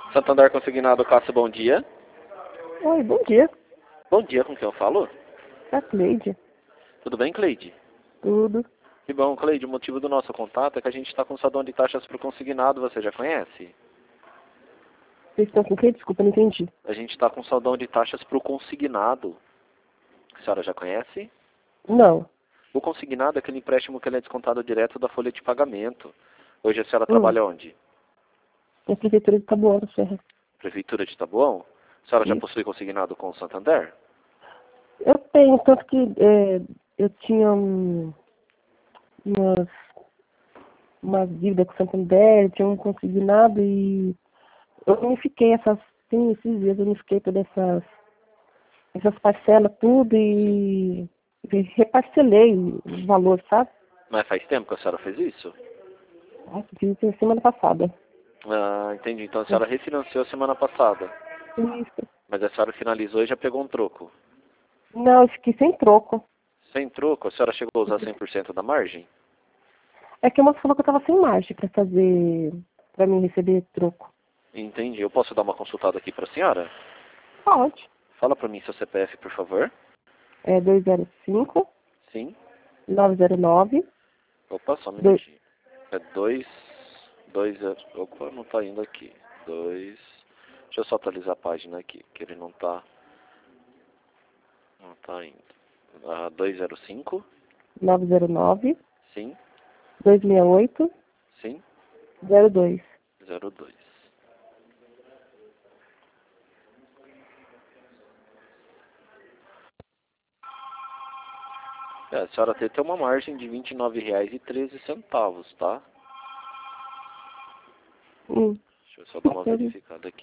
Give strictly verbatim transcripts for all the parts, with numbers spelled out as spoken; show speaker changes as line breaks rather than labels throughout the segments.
Santander Consignado Cássio, bom dia.
Oi, bom dia.
Bom dia, com quem eu falo?
É a Cleide.
Tudo bem, Cleide?
Tudo.
Que bom, Cleide. O motivo do nosso contato é que a gente está com saldão de taxas para o consignado, você já conhece?
Vocês estão com o quê? Desculpa, não entendi.
A gente está com saldão de taxas para o consignado. A senhora já conhece?
Não.
O consignado é aquele empréstimo que ele é descontado direto da folha de pagamento. Hoje a senhora
Hum.
trabalha onde?
Na prefeitura de Taboão, Serra.
Prefeitura de Taboão? A senhora já
Isso.
possui consignado com o Santander?
Eu tenho, tanto que é, eu tinha um, umas, umas dívidas com o Santander, tinha um consignado e eu unifiquei essas, sim, esses dias eu unifiquei todas essas, essas parcelas, tudo e, e reparcelei o valor, sabe?
Mas faz tempo que a senhora fez isso?
Nossa, fiz isso semana passada.
Ah, entendi. Então a senhora refinanciou semana passada.
Isso.
Mas a senhora finalizou e já pegou um troco.
Não, eu fiquei sem troco.
Sem troco, a senhora chegou a usar cem por cento da margem?
É que a moça falou que eu tava sem margem pra fazer, pra mim receber troco.
Entendi. Eu posso dar uma consultada aqui para a senhora?
Pode.
Fala para mim seu C P F, por favor.
É dois zero cinco,
Sim.
nove zero nove.
Opa, só um
Dois.
minutinho. É dois, dois, opa, não tá indo aqui. Dois, deixa eu só atualizar a página aqui, que ele não tá, não tá indo. Ah, dois zero cinco.
nove zero nove,
Sim,
dois seis oito,
sim,
zero dois.
zero dois. É, a senhora tem tem uma margem de vinte e nove reais e treze centavos, tá?
Hum.
Deixa eu só dar uma verificada aqui.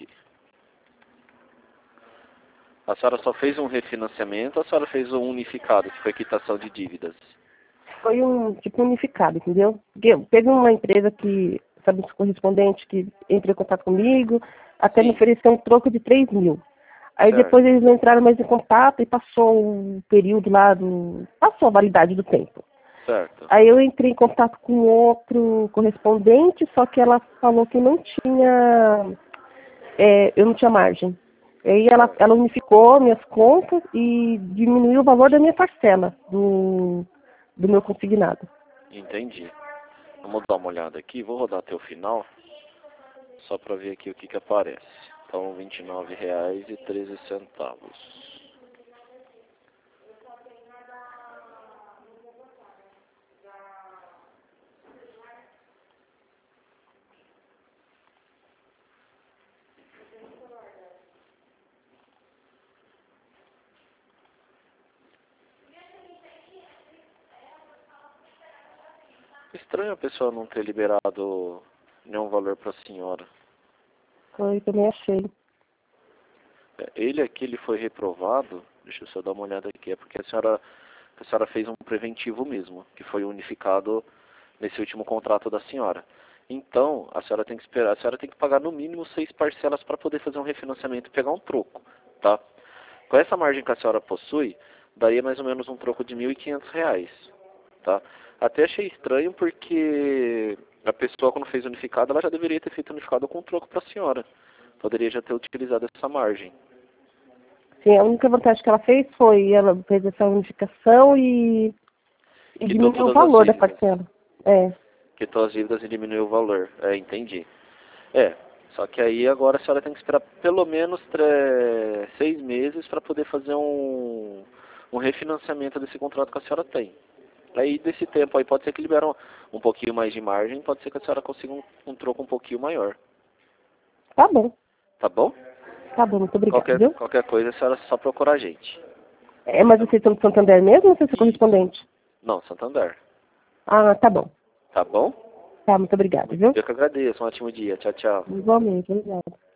A senhora só fez um refinanciamento ou a senhora fez um unificado, que foi quitação de dívidas?
Foi um tipo unificado, entendeu? Porque teve uma empresa que, sabe, um correspondente que entrou em contato comigo, até
Sim.
me ofereceu um troco de três mil. Aí
Certo.
depois eles não entraram mais em contato e passou o período lá do. Passou a validade do tempo.
Certo.
Aí eu entrei em contato com outro correspondente, só que ela falou que não tinha, é, eu não tinha margem. Aí ela, ela unificou minhas contas e diminuiu o valor da minha parcela do, do meu consignado.
Entendi. Vamos dar uma olhada aqui, vou rodar até o final, só para ver aqui o que que aparece. Então, vinte e nove reais e treze centavos. Estranho a pessoa não ter liberado nenhum valor para a senhora.
Foi, também achei.
É, ele aqui ele foi reprovado, deixa eu só dar uma olhada aqui, é porque a senhora, a senhora fez um preventivo mesmo, que foi unificado nesse último contrato da senhora. Então, a senhora tem que esperar, a senhora tem que pagar no mínimo seis parcelas para poder fazer um refinanciamento e pegar um troco, tá? Com essa margem que a senhora possui, daria mais ou menos um troco de mil e quinhentos reais, tá? Até achei estranho porque a pessoa quando fez unificado, ela já deveria ter feito unificado com um troco para a senhora. Poderia já ter utilizado essa margem.
Sim, a única vantagem que ela fez foi, ela fez essa unificação e, e
Quitou
diminuiu o
todas as
valor da
dívidas.
parcela. É.
Quitou as dívidas e diminuiu o valor. É, entendi. É, só que aí agora a senhora tem que esperar pelo menos três, seis meses para poder fazer um, um refinanciamento desse contrato que a senhora tem. Aí desse tempo aí pode ser que libere um, um pouquinho mais de margem, pode ser que a senhora consiga um, um troco um pouquinho maior.
Tá bom.
Tá bom?
Tá bom, muito obrigada,
Qualquer,
viu?
qualquer coisa a senhora só procurar a gente.
É, mas vocês estão do Santander mesmo ou vocês são correspondente?
Não, Santander.
Ah, tá bom.
Tá bom?
Tá, muito obrigada, viu?
Eu que agradeço. Um ótimo dia. Tchau, tchau.
Igualmente, obrigada.